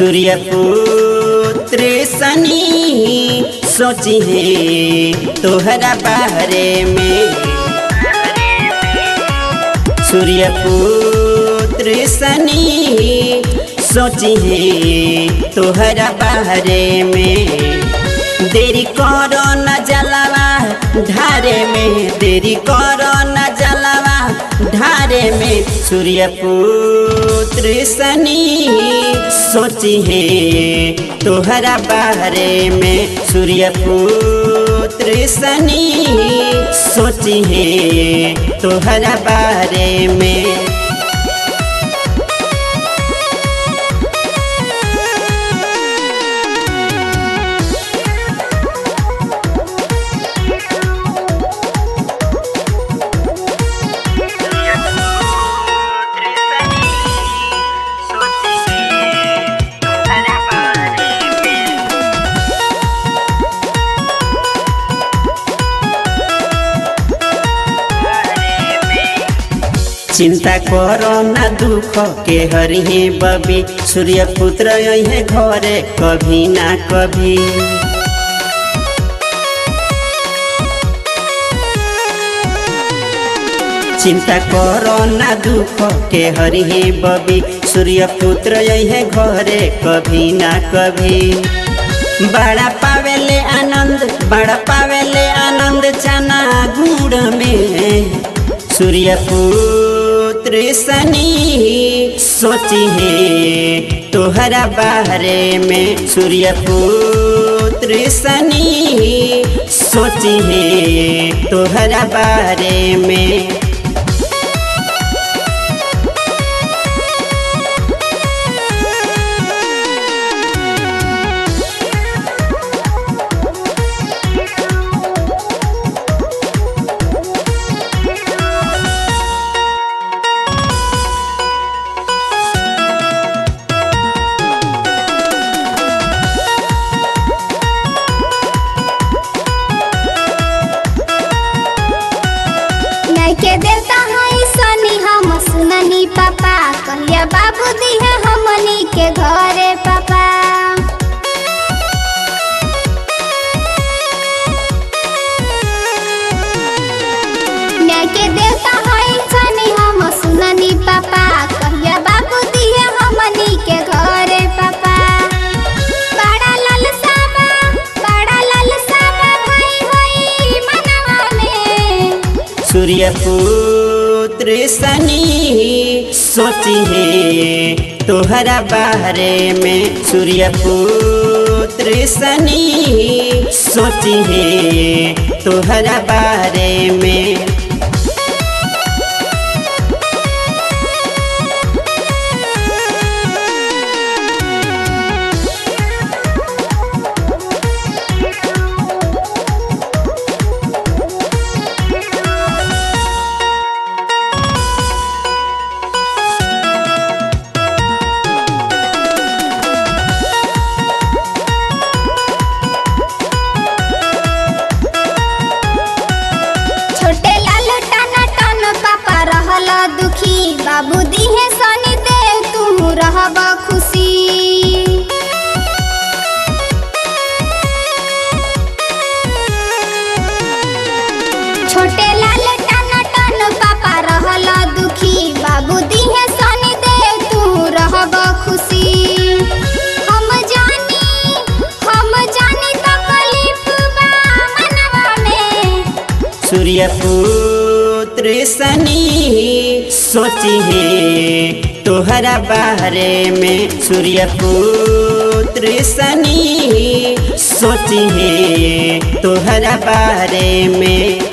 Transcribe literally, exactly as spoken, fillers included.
सूर्य पुत्र शनि सोची है तोहरा बारे में। सूर्य पुत्र शनि सोची है तोहरा बारे में। देरी करो न जलावा ढारे में, देरी करो न जलावा ढारे में। सूर्य पुत्र शनि सोची है तोहरा बारे में। सूर्य पुत्र शनि सोची है तोहरा बारे में। चिंता करो न दुख के हरिहे बबी, सूर्य पुत्र यही घरे कभी ना कभी। चिंता करो न दुख के हरिहे बबी, सूर्य पुत्र यही घरे कभी ना कभी। बड़ा पावेले आनंद, बड़ा पावेले आनंद चना गुड़ में। सूर्य पुत्र शनि सोची है तोहरा बारे में। सूर्य पुत्र शनि सोची है तोहरा बारे में। के देवता है शनि हम सुननी पापा, कहिया बाबू दी है हमनी के घरे पापा। न्याय के देवता है शनि हम सुननी पापा, कहिया बाबू दी है हमनी के घरे पापा। बड़ा लालसा बा, बड़ा लालसा बा भाई होई मनवा में। सूर्य पुत्र शनि सोची है तोहरा बारे में। सूर्य पुत्र शनि सोची है तोहरा बारे में। दुखी बाबू दी है शनि देव तू रहब खुशी। छोटे लाल टन टन पापा रहल दुखी, बाबू दी है शनि देव तू रहब खुशी। हम जानी हम जानी तकलीफ बा मनवा में। सूर्य पुत्र शनि सोची है तोहरा बारे में। सूर्य पुत्र शनि सोची है तोहरा बारे में।